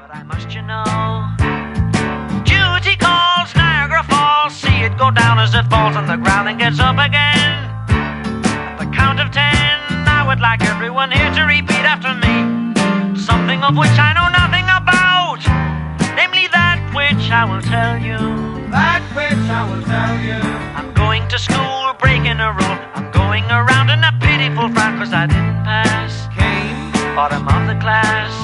But I must, you know, duty calls Niagara Falls. See it go down as it falls on the ground and gets up again. At the count of 10, I would like everyone here to repeat after me something of which I know nothing about, namely that which I will tell you. That which I will tell you. I'm going to school, breaking a rule. I'm going around in a pitiful frown, 'cause I didn't pass Came bottom of the class.